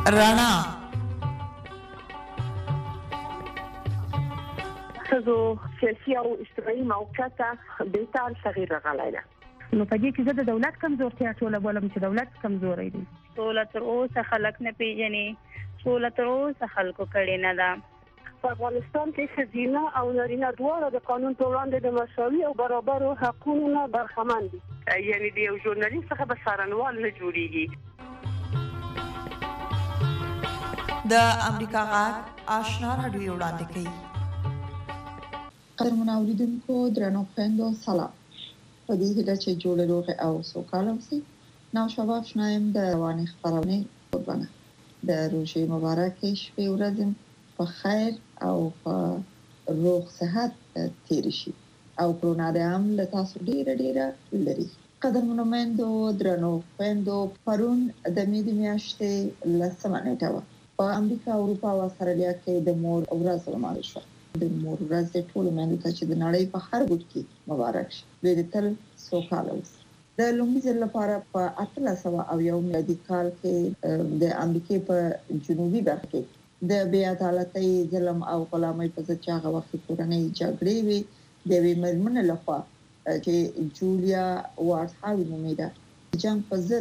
رڼا ښځو سیاسي او اجتماعي موقعیت بهتر تغییر راغلی دی. نو په دې کې زه د دولت کمزورتیا ټوله بولم چې دولت کمزوري دی. سوله تر اوسه خلک نه پیژني، سوله تر اوسه خلکو کړي نه ده. په افغانستان کې ښځینه او نارینه دواړه د قانون په وړاندې د مساوي او برابرو حقونو نه برخمن دي. یعنې د یو ژورنالیست څخه به څارنوال نه جوړیږي. د امریکا غږ آشنا راډیو وړاندې کوي. قدرمن اوریدونکو درنو خویندو سلام. په دې هیله چې جوړ روغ او سوکاله اوسئ. نو شباب شنایم د رواني خبرونه قربانه د روزي مبارکې شپې ورځې په خیر او په روغ صحت تیر شي او کرونا د عام له تاسو ډیره لري. قدرمن مندو درنو خویندو پرون د میډیا میاشتې لسمه نیټه و په امریکا او اروپا او استرالیا کې د مور ورځ لمانځل شوه. د مور ورځ د ټولو مېندو ته چې د نړۍ په هر ګوټ کې مبارک شي. د تل سوکاله اوسئ. د لومړي ځل لپاره په 1801 میلادي کال کې د امریکای په جنوبي برخه کې د بې عدالتۍ، ظلم او غلامۍ په ضد هغه وخت کورنۍ جګړې وي د ویمرمن لخوا چې جولیا وارټ نومیده جنگ په ضد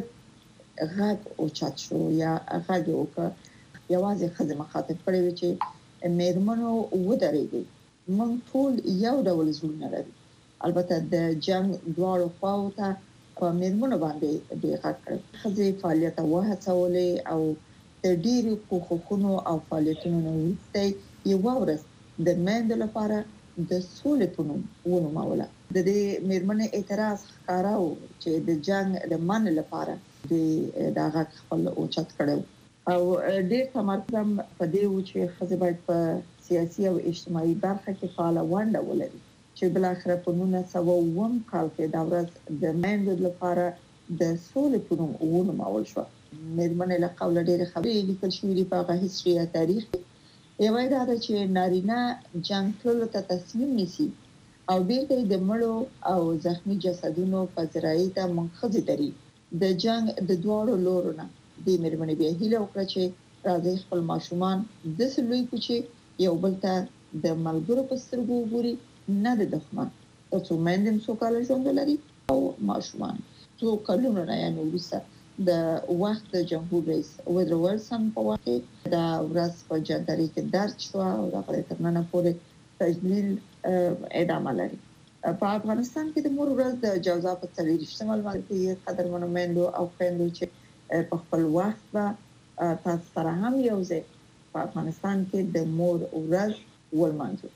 غږ اوچت شو یا غږ وکړ. یوازې خزه مخاطب کړي و چې میرمنو ودرېږي. موږ ټول یو ډول زړونه لري. البته د جنگ دواړو خواو ته په میرمنو باندې د غږ کړ. خزه فعالیت وهڅولې او د ډیرو حقوقونو او فعالیتونو وروسته یو ورځ د مېند لپاره د سولې په نوم ونوموله. د دې میرمنې اعتراض ښکاراو چې د جنگ د من لپاره د دغه خپل اوچت کړو او ډېر تمرکز په دې و چې خزه باید په سیاسي او اجتماعي برخه کې فعال ونډه ولري چې بل اخر په 1909 کال کې دا ورځ د مېند لپاره د سولې په نوم ونومول شو. میرمنې له قوله ډېر خبرې لیکل شوې دي په هغه هیستوري یا تاریخ. یوه دا ده چې نارینه جنگ تللو ته تسلیم نشي او بیرته د مړو او زخمی جسدونو په ذرایع ته منخزي دري. د جنگ د دواړو لورونو د میرمنې به هیله وکړه چې راځي خپل ماشومان د سلوي کوچي یو بل ته د ملګرو په سترګو ګوري نه د دښمن. او څو مندم سوکاله ژوند لري او ماشومان څو کلونه نه یعنی وروسته د وخت جمهور رئیس وډرو ویلسن په وخت دا ورځ په جندري کې درج شو او د پرېکړنه پورې تجلیل ادامه لري. په افغانستان کې د مور ورځ د جوزا په 30 باندې قدرمن مندو او خويندو چې په خپل وخت به تاسو سره هم یو ځای په افغانستان کې د مور ورځ ولمانځو.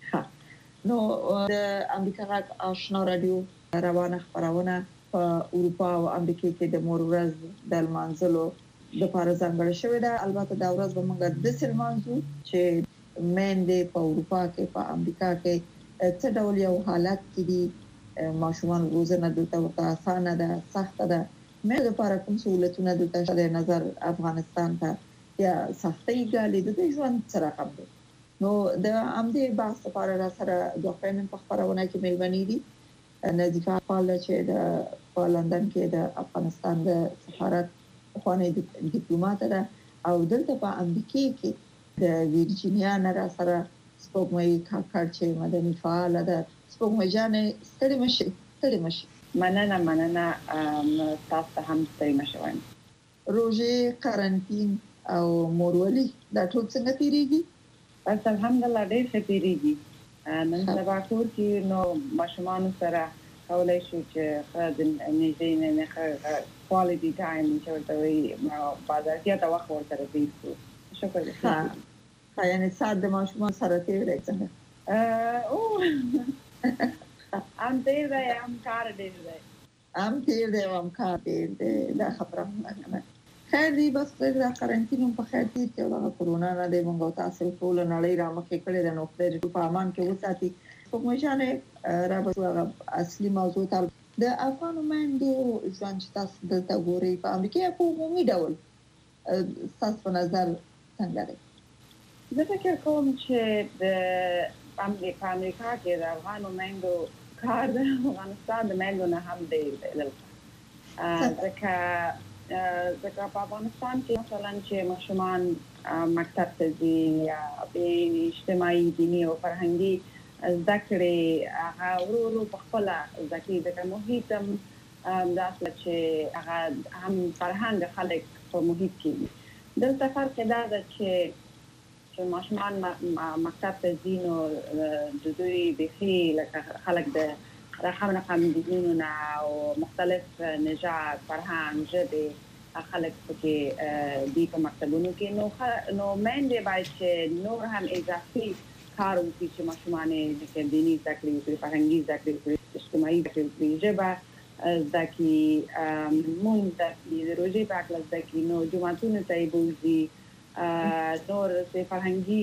نو د امریکا غږ آشنا رادیو روانه خبرونه په اروپا او امریکا کې د مور ورځ د لمانځلو د لپاره ځانګړې شوې ده. البته دا ورځ به موږ د سلمانځو چې مېندې په اروپا کې په امریکا کې څه ډول یو حالت کې دي. ماشومان روزنه دلته ورته اسانه ده سخته ده. مې لپاره کوم سہولتونه دلته شته نظر افغانستان ته یا سختۍ ګالي د ژوند سره کوم دي. نو د امدې بحث لپاره را سره د خپلن په خبرونه کې مېلمنې دي نظیفه فعال چې د لندن کې د افغانستان د سفارت خوانې ډیپلوماټ ده او دلته په امریکا کې د ویرجینیا نه را سره سپوږمۍ کاکړ چې مدني فعال ده. سپوږمۍ جانې ستړي مشي. مننه تاسو هم ستړي مشوئ. روزي قرنټین او مورولي دا ټول څنګه تیریږي؟ بس الحمدلله ډېر ښه تیریږي. نن سبا کور کې نو ماشومان سره کولای شو چې خاطر نږدې نه کوالټي ټایم چې ورته وي بازار کې تا وخت ورته پیښو. شکر دې. یعنی سات د ماشومان سره تیرې څنګه؟ ام تیر دی ام کار ډېر دی. دا خبره نه خیر دی. بس دا قرنټین په خیر تیر کې ولا کورونا نه دی موږ تاسو ټول نړۍ را مخې کړې ده. نو خپل په امان کې وساتي. کومه ځانه را بشو اصلي موضوع ته د افغان مندو ژوند چې تاسو دلته ګوري په امریکا په عمومي ډول تاسو په نظر څنګه دی؟ زه فکر کوم چې د امریکا کې د افغان مندو کار د افغانستان د مندو نه هم دی ځکه ځکه په افغانستان کې مثلا چې ماشومان مکتب ته ځي یا به اجتماعي دیني او فرهنګي زده کړې هغه ورو په خپل ځکه د محیط داسې چې هغه هم فرهنګ خلک په محیط کې دلته فرق دا ده چې ماشومان مکتب ته ځي نو د دوی بخي لکه خلک د رقم دینونو او مختلف نژاد فرهنګ ژبې خلک پکې دی په مکتبونو کې نو میندې باید چې نور هم اضافي کار وکړي چې ماشومان د دیني زده کړې وکړي فرهنګي زده کړې وکړي اجتماعي زده کړې وکړي ژبه زده کړي مونځ زده کړي د روژې په هکله زده کړي نو جوماتونو ته یې بوځي نور فرهنګي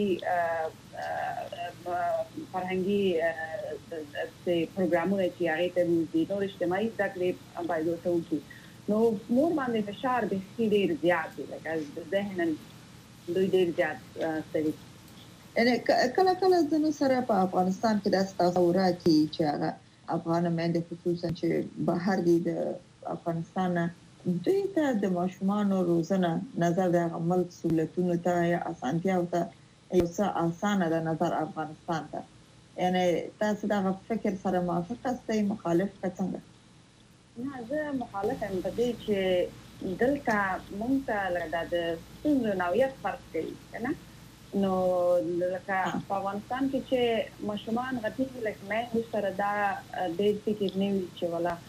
پروګرامونه چې هغه ته وځي نور اجتماعي زده کړې باید ورته وکړي نو مور باندې فشار به ډیر زیات دی لکه ذهناً دوی ډیر زیات ستړي یعنې کله ځینو سره په افغانستان کې داسې تصورات دي چې هغه افغان میندې خصوصا چې بهر دي د افغانستان دوی ته د ماشومانو روزنه نظر د ملک سہولتونو ته یا اسانتیاو ته یو څه اسانه ده نظر افغانستان ته یعنې تاسو دا فکر سره موافق یاست مخالف څنګه نه زه مخالف یم په دې چې دلته مونږ ته د ستونزو نوعیت فرق کوي کنه نو لکه په افغانستان کې چې ماشومان غټي لکه مې سره دا د فکر نه وي چې ولا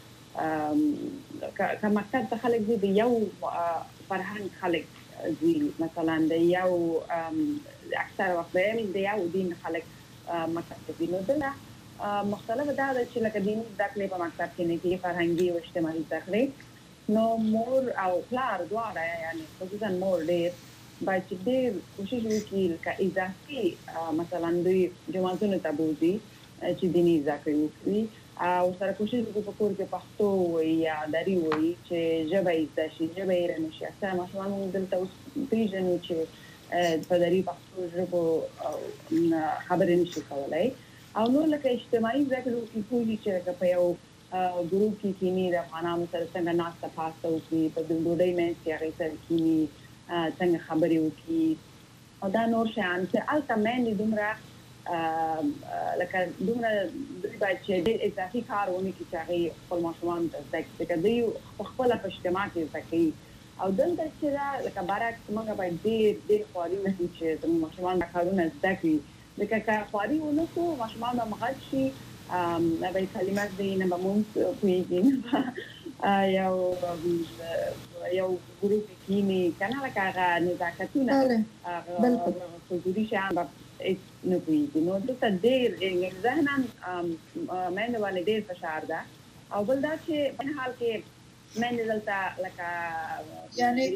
که مکتب ته خلک دي د یو فرهنګ خلک دي مثلا د یو اکثر وخت د یو دین خلک مکتب ته دي نو دلته مختلف دا چې لکه دیني زده کړې په مکتب کې نه کېږي فرهنګي او اجتماعي زده کړې نو مور او پلار دواړه یعنی خصوصا مور ډېر باید چې ډېر کوشش وکړي لکه اضافي مثلا دوی جوماتونو ته بوځي چې دیني زده کړې وکړي او سره کوشش وکړي په کور کې پښتو وایي یا دري وایي چې ژبه یې زده شي ژبه یې هېره نه شي اکثره ماشومان موږ دلته اوس پېژنو چې په دري پښتو ژبو خبرې نشي کولی او نور لکه اجتماعي زده کړې وکړي پوهېږي چې لکه په یو ګروپ کې کینی د افغانانو سره څنګه ناسته پاسته وکړي په ډوډۍ منځ کې هغې سره کینی څنګه خبرې وکړي او دا نور شیان چې هلته میندې دومره لکه دومره دوی باید چې ډېر اضافي کار ونه کړي چې هغې خپل ماشومانو ته زده کړي ځکه دوی په خپله په اجتماع کې زده کوي او دلته چې دا لکه برعکس موږ باید ډېر خواري وکړو چې زموږ ماشومان دا کارونه زده کړي ځکه که خواري ونه کړو ماشومان به مغټ شي نه به یې کلمه زده وي نه به مونځ پوهېږي نه یو ګروپ کې کښېني که نه لکه هغه نزاکتونه هغه حضوري شیان به هېڅ نه پوهېږي نو دلته ډېر ذهنا میندو باندې ډېر فشار ده او بل دا چې په حال کې میندې دلته لکه یعنی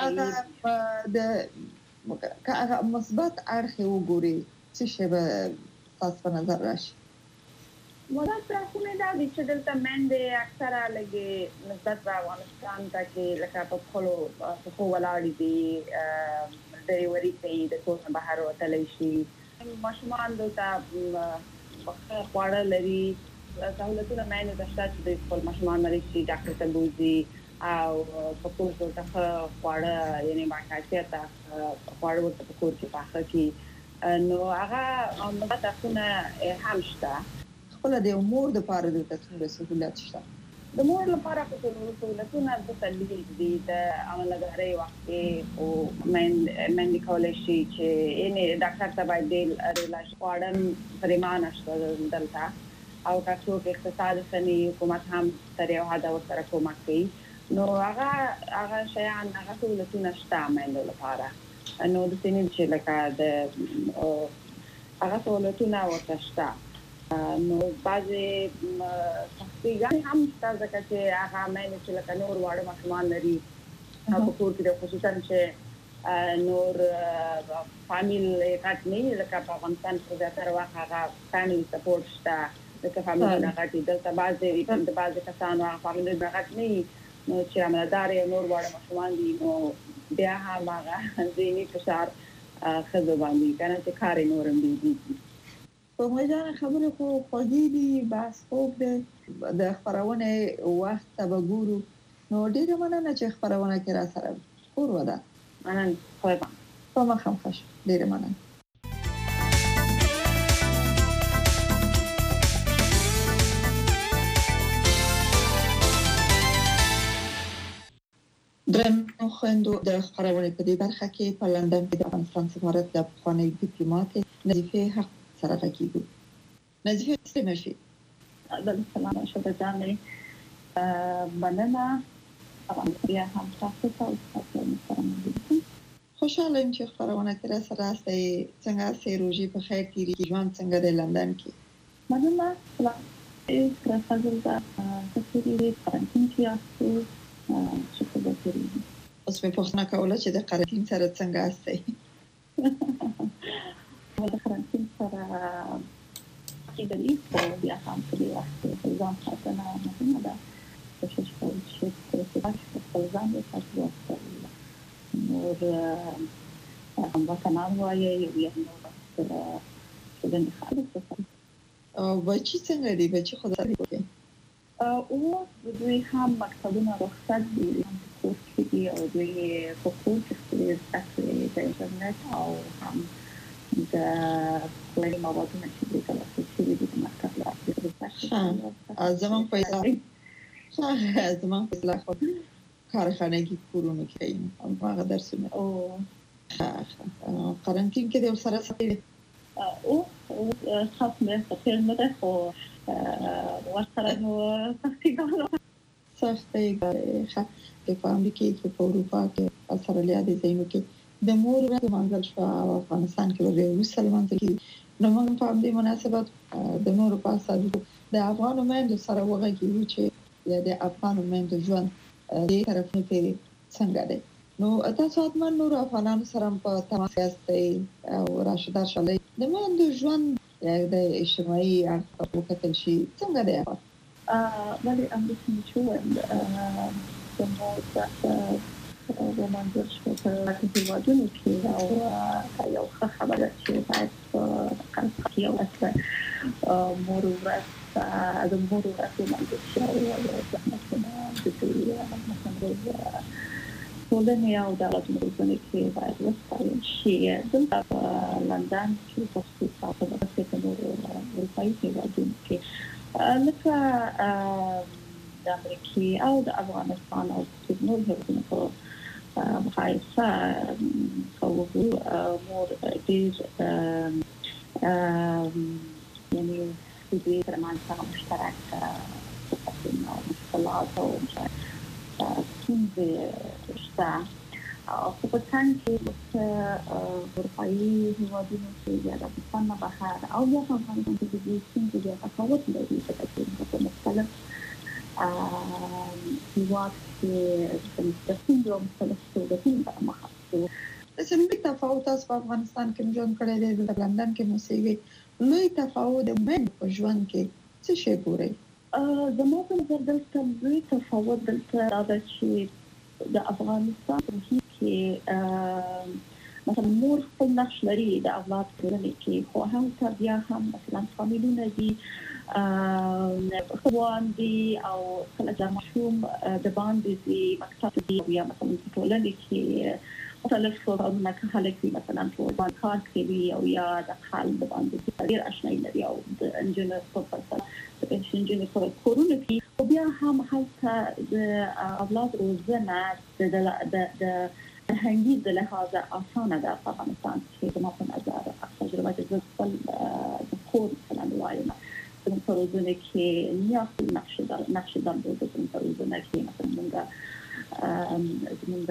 که هغه مثبت اړخ یې وګوري څه شی به تاسو په نظر راشي مثبت اړخونه دا دي چې دلته میندې اکثره لږې نسبت په افغانستان ته کې لکه په خپلو پښو ولاړې دي ډریوري کوي د کور نه بهر وتلی شي ماشومان دلته ښه خواړه لري سهولتونه میندو ته شته چې دوی خپل ماشومان مریض شي ډاکټر ته بوځي او په کور کې ورته ښه خواړه یعنې باکیفیته خواړه ورته په کور کې پاخه کړي نو هغه مثبت اړخونه هم شته خپله د یو مور دپاره دلته څومره سهولت شته د مور لپاره په سهولتونه دلته ډېر دي د عملدارۍ وخت کې او میندې کولی شي چې یعنې ډاکټر ته باید ډېر لاړ خواړه پرېمانه شته دلته او که څوک اقتصاد ښه حکومت هم تر یو حده ورسره کومک کوي نو هغه شیان هغه سهولتونه شته میندو لپاره نو داسې نه چې لکه د هغه سهولتونه ورته شته نو بعضې سختیګانې هم شته ځکه چې هغه میندې چې لکه نور واړه ماشومان لري په کور کې خصوصا چې نور فامیل یې غټ نه وي لکه په افغانستان کې زیاتره وخت هغه فامیلي سپورټ شته لکه فامیلونه غټ وي دلته د بعضې کسانو هغه فامیلونه غټ نه وي نو چې عملدار یې نور واړه ماشومان دي نو بیا هم هغه ذهني فشار ښځو باندې که نه چې کار یې نور هم ډېرېږي په مجانه خبرې خو خوږې دي بحث خوږ دی د خپرونې وخت ته به ګورو نو ډیره مننه چې خبرونه کې را سره کور ودا مننه په مخم خوش ډیره مننه درنو خويندو د خبرونه په دې برخه کې په لندن کې د افغانستان سفارت د افغاني ډیپلوماټ نظیفه حق سره راکېږي نظیفه سمشي د سلام شو جانې مننه بیا هم تاسو ته تاسو سره موجود خوشاله یم چې خبرونه کې را سره راستي څنګه سي روزي په خیر تیری ژوند څنګه د لندن کې مننه سلام تر فضل دا تفصیلي قرنطین کې تاسو چې په دې اوس په پوښتنه کوله چې د قرنطین سره څنګه استي د قرنطین سره چې د دې په بیا هم په دې وخت کې ځان ساتنه مهمه ده چې په ځان یې تاسو نور وطنان وایي یو نو سره د خالص او بچی څنګه دی بچی خدای دې وکړي او دوی هم مکتبونه رخصت دي کورس کې او دوی په کورس کې د انټرنیټ او هم د کومې موادونه چې د تاسو چې د مکتب لا زمون په خو کارخانه کې کورونه کوي هغه درسونه او قرنطین کې د سره سره او خاص مې په نه ده خو ورسره نو سختي ښه په امریکا کې په اروپا کې استرالیا د زینو کې د مور ورځ منځل شو افغانستان کې د مسلمان کې نو موږ په دې مناسبت د نور په اساس د افغان مېندو سره وغږیږو چې د افغان مېندو ژوند دې طرفه کې څنګه ده نو تاسو اتمن نور افغانانو سره په تماس یاستئ او راشد شالي د مېندو ژوند د اجتماعي اړخ کتل شي څنګه ده ولی امریکا شو د منځل شو په هیوادونو کې او یو ښه خبره چې باید په یو اصل مور ورځ د مور ورځ منځل شي او ټولنې او دولتونو کې باید وستایل شي دلته په لندن کې خصوصا په دغه نور اروپایي هیوادونو کې لکه د امریکا او د افغانستان او د نور هیوادونو په مقایسه کوو مور ډېر یعنی د دې ترمنځ مشترک مشکلات او ستونزې شته او په څنګ کې د اروپایي هیوادونو کې یا د افغانستان نه بهر او یا په افغانستان کې د دې ستونزې د تفاوت لري چې په مختلف هیواد کې د ستونزو مختلف ډولونه مخاطب څنګه تفاوت په افغانستان کې ژوند کړی دی د لندن کې موسیقي لوی تفاوت د من په ژوند کې څه شی ګوري زما په نظر دلته لوی تفاوت دلته دا چې د افغانستان په کې مثلا مور خپل نقش لري د اولاد کورنۍ کې خو هم بیا هم مثلا فامیلونه دي خوان دي او کله چې ماشوم د باندې دي مکتب دي یا مثلا ټولنې کې مختلف شغلونه کوي مثلا په بانکار کې وي او یا د حال د باندې ډېر آشنایي لري او د انجینر په فلسفه د انجینر په کورونه کې او بیا هم هلته د اولاد روزنه د هنګي د لحاظه اسانه ده په افغانستان کې د ما په نظر تجربه د خپل د کور مثلا وایم د پروژې کې نیاز نقش درلود د پروژې کې مثلا موږ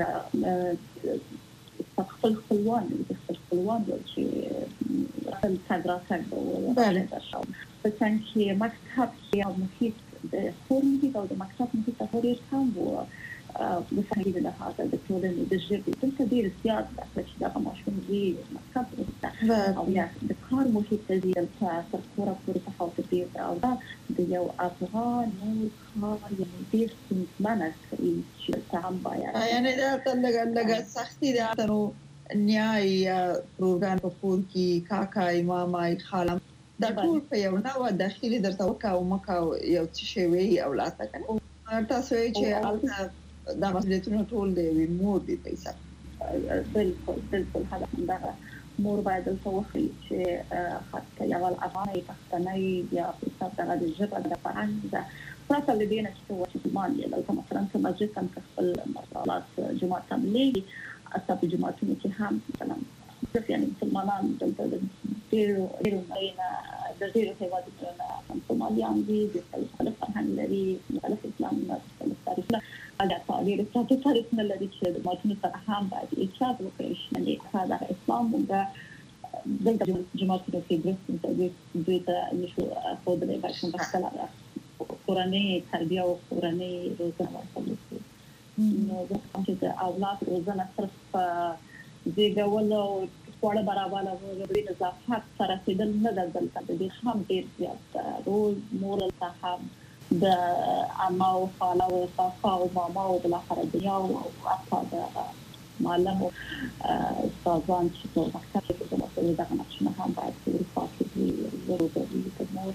خپل خپلوان چې خپل صدراته بله په څنګه چې مکتب کې او محیط د کور محیط او د مکتب محیط ډېر کم وو د فهمي د لحاظه د ټولنې د ژبې دلته ډېر زیات ده چې دا ماشوم دی مکتب او یا د کار محیط دی دلته تر کوره پورې تفاوت دی او دا د یو افغان نور کار یعنی ډېر ستونزمنه کوي چې هم باید یعنی دا لږه سختي ده نو نیای پروګرام په کور کې کاکای مامای خالم دا ټول په یو نوع داخلي درته وکاو مکاو یو څه شی وی اولاد ته کنه تاسو چې دا مسؤلیتونه ټول دی مور دی پیسې بالکل هغه څنګه مور باید د توخی چې حتی اول افغاني پښتني یا په څیر د ژبه د فرهنګ د پرته لدينا چې واشنطن یې لکه مثلا چې مسجد هم خپل مسالات جمعه تملي اصحاب جمعتونه کې هم مثلا يعني مسلمانان د ډیرو مېنا د ډیرو هیوادونو هم سومالیان دي د خپل فرهنګ لري مختلف اسلام مختلف تاریخ هغه تاریخ نه لري چې د ماتونو سره هم باید احتیاط وکړي چې دا اسلام د جمعتونو کې درست دوی ته نشو خو د باشن بخښلا قرآني تربیه او قرآني روزنه ورکړي نو د چې اولاد روزنه صرف زیږول او خواړه برابر او د نظافت سره سیدل نه دلته د دې هم ډیر زیات رول مورل صاحب د اما او خاله او صاحب او ماما او بل اخر دنیا او اصحاب معلم او استادان چې په مکتب کې د مسؤلیت دغه نقشه هم باید په فاصله کې ضروري د مور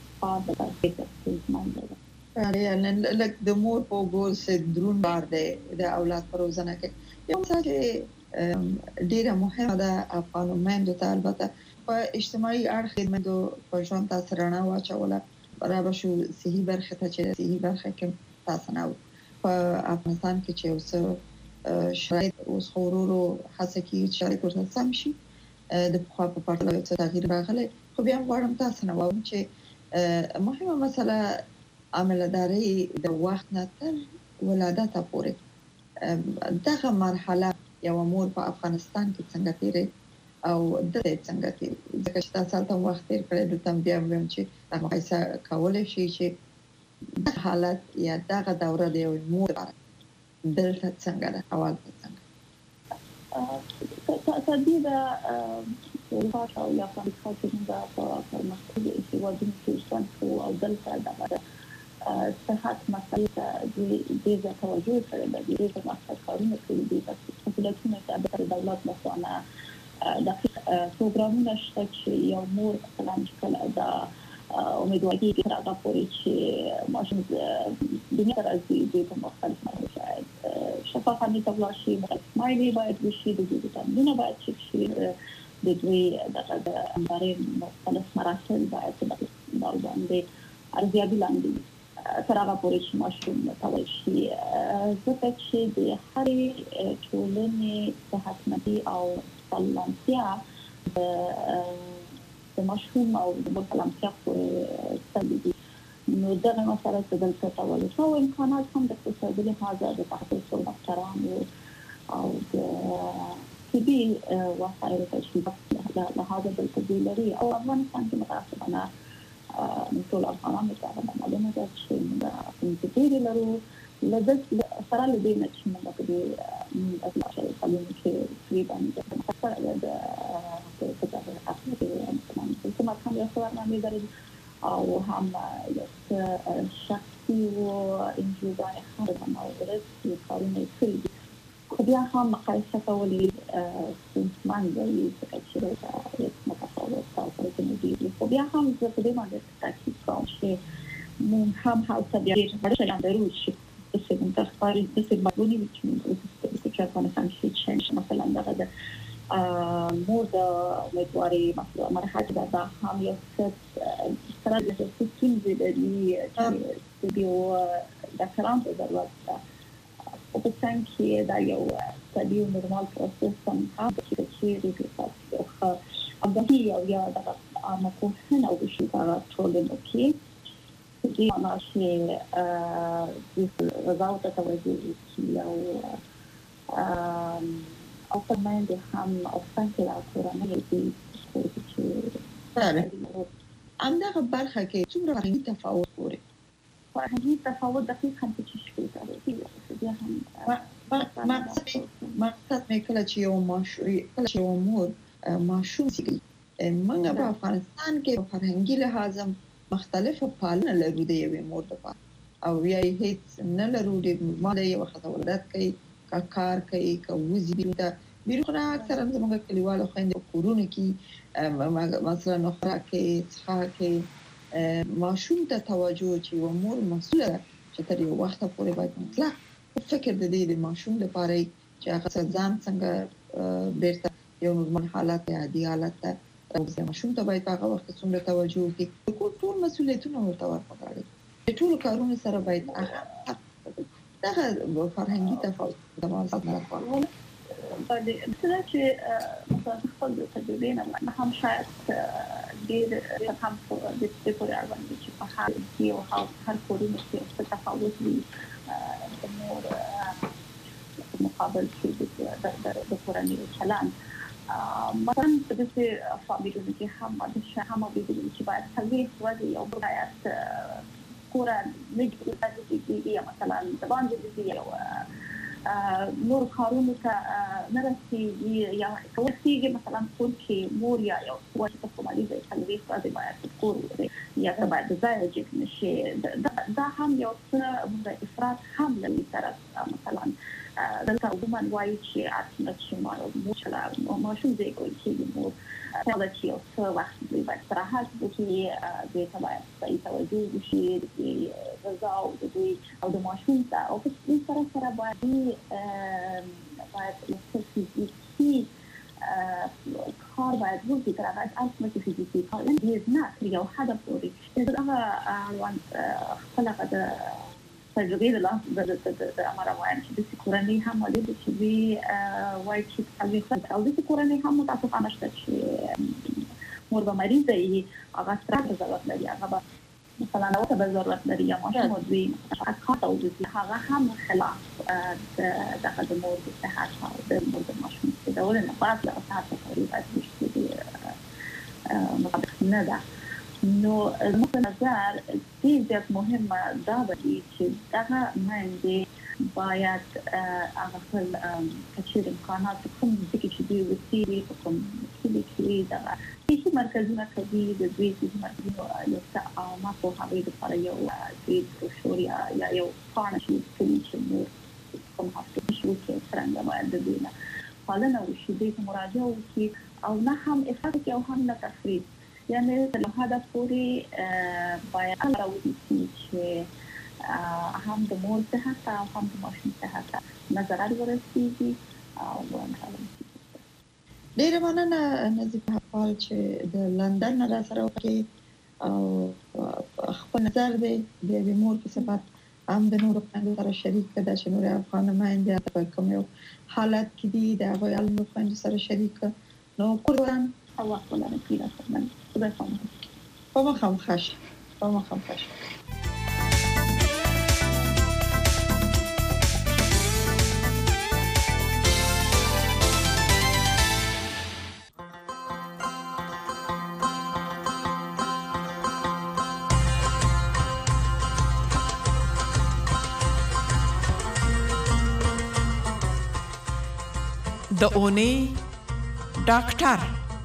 نن لکه د مور په ګور سه درون بار دی د اولاد په روزنه کې یو څه چې ډیره مهمه ده افغان مېندو ته البته په اجتماعي اړخ مېندو په ژوند تاثیر نه واچوله برابر شو صحي برخه ته چې صحي برخه کې تاسو نه په افغانستان کې چې اوس شاید اوس خورورو هڅه کوي چې شاید ورته سم شي د خو په پرتله څه تغییر راغلی خو بیا غواړم تاسو نه وایم چې مهمه مسله عملداري د وخت نه تر ولادت پورې دغه مرحله یو مور په افغانستان کې څنګه تیرې او د څنګه تیرې ځکه چې تاسو ته وخت تیر کړی د تم بیا ویم چې هغه پیسې کولای شي چې د حالت یا دغه دوره دی مور دلته څنګه ده اول څنګه تدبیر الفاش او یا فاش دا په مسئله چې وجود کېشتن او دلته د صحت مسئله د توجه سره د دې په مسئله کارونه کوي د خپلتونه د دولت لخوا د پروګرامونه شته چې یو مور مثلا کله دا امیدواري کې راغلی پورې چې ماشوم دنیا راځي د مختلف شاید شفافانه تبلاشي مایلي باید وشي د دې تمرینونه باید شي د دوی د امبارې مختلف مراحل باید د باندې ارزیابي لاندې تر هغه پورې چې ماشوم تاویل شي ځکه چې د هرې ټولنې صحتمندي او سلامتیا د ماشوم او د سلامتیا پورې تړلې دي نو دغه مسله چې دلته تاویل شو امکانات هم د اقتصادي لحاظه د تحقیق او ډاکټرانو او د طبي وسایل تشخیص لحاظه دلته لري او افغانستان کې متاسفانه ټول افغانان ته معلومه ده چې د انتظار لرو لږ سره لدې نه چې موږ په دې اصلاح کوي چې فری باندې سره د څه اخلي چې ما کوم یو څه ورنامه لري او هم یو شخصي او انجوای هم د موارد چې کارونه کوي خو بیا هم مقایسه کولای ستونزمن دی چې یو متفاوت او پرېږدي خو بیا هم زه په دې باندې تاکید کوم چې موږ هم هڅه بیا ډېر درو چې چې موږ تاسو د سیمبولونی چې چې افغانستان چې مثلا دا مور د امیدواري مرحله دا هم یو څه سره د ستونزې لري چې د ډاکټرانو ضرورت ده او په څنګه چې دا یو طبيعي او نورمال پروسس هم چې ریګریسات او د هي او یا د امکان او د شي دا ټول نو کې چې انا چې د رضاوت توجه چې او په باندې هم او څنګه لا کورنۍ دي چې همدغه برخه کې څومره فرهنګي تفاوت ګوري فرهنګي تفاوت دقیق هم چې شي بیا هم مقصد مې کله چې یو مور ماشوم سي موږ په افغانستان کې فرهنګي لحاظ مختلفه پالنه لرو د یوې مور لپاره او یا هیڅ نه لرو د نورمال یو خطرات کوي کار کوي کوزي بیرونه اکثرا زموږ کلیوالو خويندې کورونه کې مثلا نخره کې څخه کې ماشوم ته توجه چې و مور مسؤله چې تر یو وخت پورې باید مطلق فکر د دې د ماشوم لپاره چې هغه ځان څنګه بیرته یو نورمال حالت یا عادي حالت ته راوځي. ماشوم ته باید هغه وخت څومره توجه وکړي، ټول مسؤلیتونه ورته ورکړي. د ټول کارونو سره باید هغه فرهنګي تفاوت د موضوع لپاره باندې څه چې مثلا خپل تجربه نه هم شاید ډېر هم د دې پورې اړوند چې په حال کې او هر کورونه کې څه تفاوت وي د مور مقابل کې د کورنۍ چلند. مثلا په دې فامیلونو کې هم د شهامه ویل چې باید څنګه ورته یو باید کورن نګي یا مثلا د باندې دي یو نور کارونه ته نه رسیږي یا کوڅېږي مثلا کور کې مور یا یو وخت په کومالي ځای کې ورته باید کور یا باید ځای چې نشي دا هم یو څه د افراط هم لري سره مثلا دلته وګمن وایي چې اته چې ماشوم دې کوي چې مور دا چې یو څه وخت دی باید راحت وکړي د تبعیت صحیح توجه وشي د غذا او د ماشوم ته او په دې سره باید یو څه فزیکي کار باید وکړي تر هغه اصل کې فزیکي کار دې نه یو هدف لري. دا هغه خپل تجربه د امر وایي چې د کورنۍ هم ولې چې وی وایي چې او د کورنۍ هم متاسفانه شته چې مور به مریضه وي هغه سترګې ضرورت لري هغه مثلا نو ته ضرورت لري یا ماشوم دوی حقات او د هغه هم خلاف د مور د صحت او د مور د ماشوم د ډول نه پاتې او صحت تقریبا مطابق نه ده. نو زموږ نظر ډېر مهمه دا دی چې دغه مندې باید هغه خپل کچیر امکانات کوم ځکه چې دوی وسیلې په کوم کې دغه هیڅ مرکزونه کوي د دوی چې مرکزونه یو څه عامه په هغه د لپاره یو دوی پروشوریا یا یو پارتنرشپ چې موږ کوم هڅه شو چې څنګه باید د دوی نه پالنه وشي د مراجعه وکړي او نه هم افراط او هم نه تفرید یعنی تر هدا پوری باید راوځي چې هم د مور صحت او هم د ماشوم صحت نظر ورسیږي او ډېر مننه نظیف حقال چې د لندن را سره وکړي او خپل نظر دی د مور په صفات هم د نور خويندو سره شریک کړه چې نور افغان مایندې په کوم یو حالت کې دي د هغه علم خويندو سره شریک نو قربان الله تعالی کیږي فرمان خدای په مخه خوش د اونۍ ډاکټر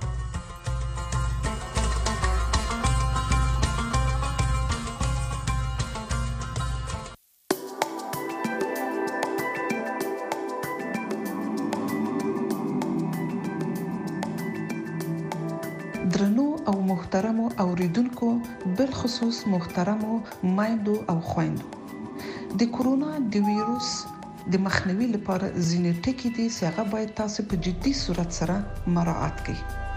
درنو او محترمو اوریدونکو بالخصوص محترمو مایندو او خويندو د کورونا د وایروس د مخنیوي لپاره ځینې ټکي دي چې هغه باید تاسو په جدي صورت سره مراعات کړئ.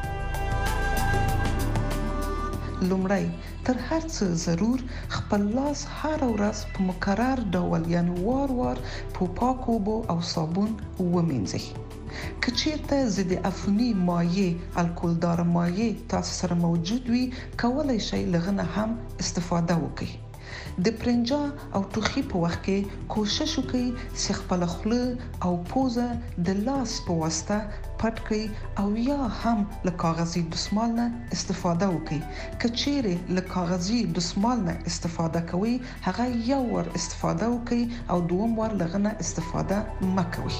لومړی تر هر څه ضرور خپل لاس هر ورځ په مکرر ډول یعنی وار په پاکو اوبو او صابون ومینځئ. کچیرته ضد عفونی مایع الکولدار مایع تاسو سره موجود وي کولای شئ لغنه هم استفاده وکړئ. د پرنجا او ټوخي په وخت کې کوشش وکړئ چې خپل خوله او پوزه د لاس په واسطه پټ کړئ او یا هم له کاغذي دستمال نه استفاده وکړئ. کچېره له کاغذي دستمال نه استفاده کوئ هغه یو ور استفاده وکړئ او دوم ور لغنه استفاده مکوئ.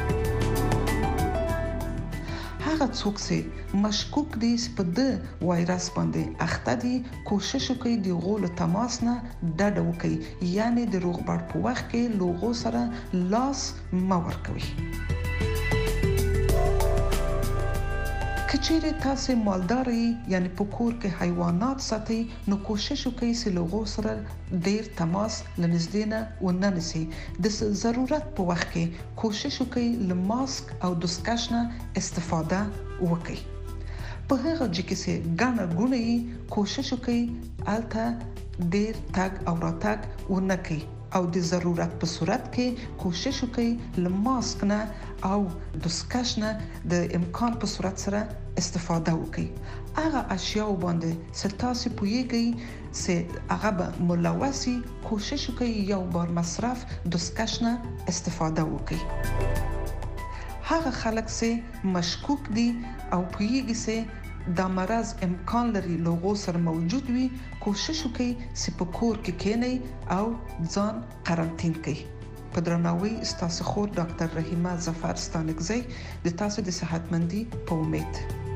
هغه څوک چې مشکوک دي په د وایرس باندې اخته دي کوشش وکړي د غول تماس نه ډډه وکړي یعنی د روغبړ په وخت کې لوغو سره لاس مور کوي. کچېرې تاسو مالدار یعنی په کور کې حیوانات ساتي نو کوشش وکړئ چې له هغو سره ډیر تماس لنږدې نه وننسئ. د ضرورت په وخت کې کوشش وکړئ له ماسک او دستکش نه استفاده وکړئ. په هغه ځای کې چې ګڼه ګوڼه کوشش وکړئ الته ډیر تګ او راتګ ونه کړئ او د ضرورت په صورت کې کوشش وکړئ له ماسک نه او دستکش نه د امکان په صورت سره استفاده وکړئ. هغه اشیاء باندې چې تاسو پوهیږئ چې هغه به ملوثي کوشش وکړئ یو بار مصرف دستکش نه استفاده وکړئ. هغه خلک چې مشکوک دي او پوهیږي چې دا مرض امکان لري لوغو سره موجود وي کوشش وکړئ چې په کور کې کېنئ او ځان قرنطین کړئ. په درناوي ستاسو خور ډاکټر رحیمه ظفر ستانکزی د تاسو د صحتمندي په امید.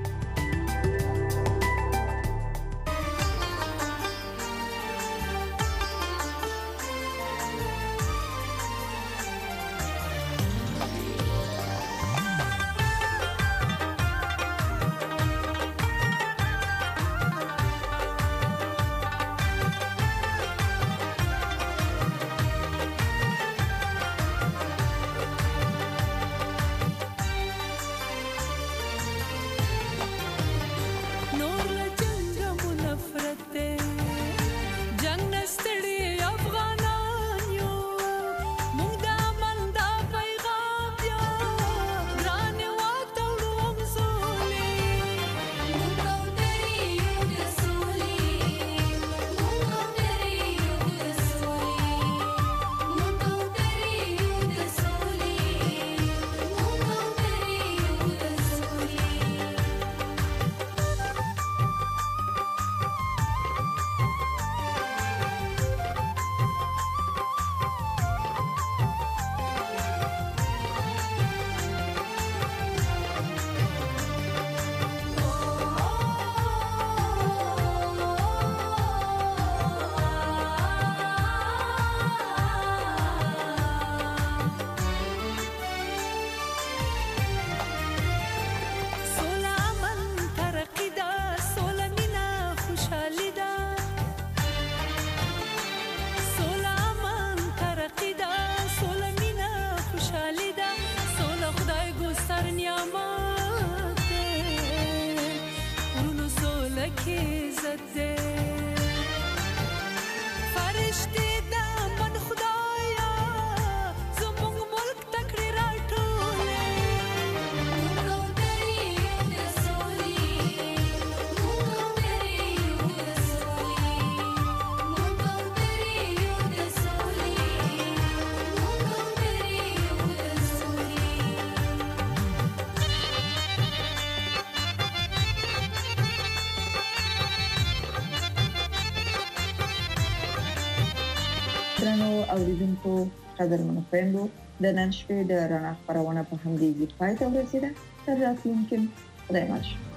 درنو اوریدونکو قدرمنو خویندو د نن شپې د رڼا خپرونه په همدې ځای پای ته ورسیده. تر راتلونکي خدای مل.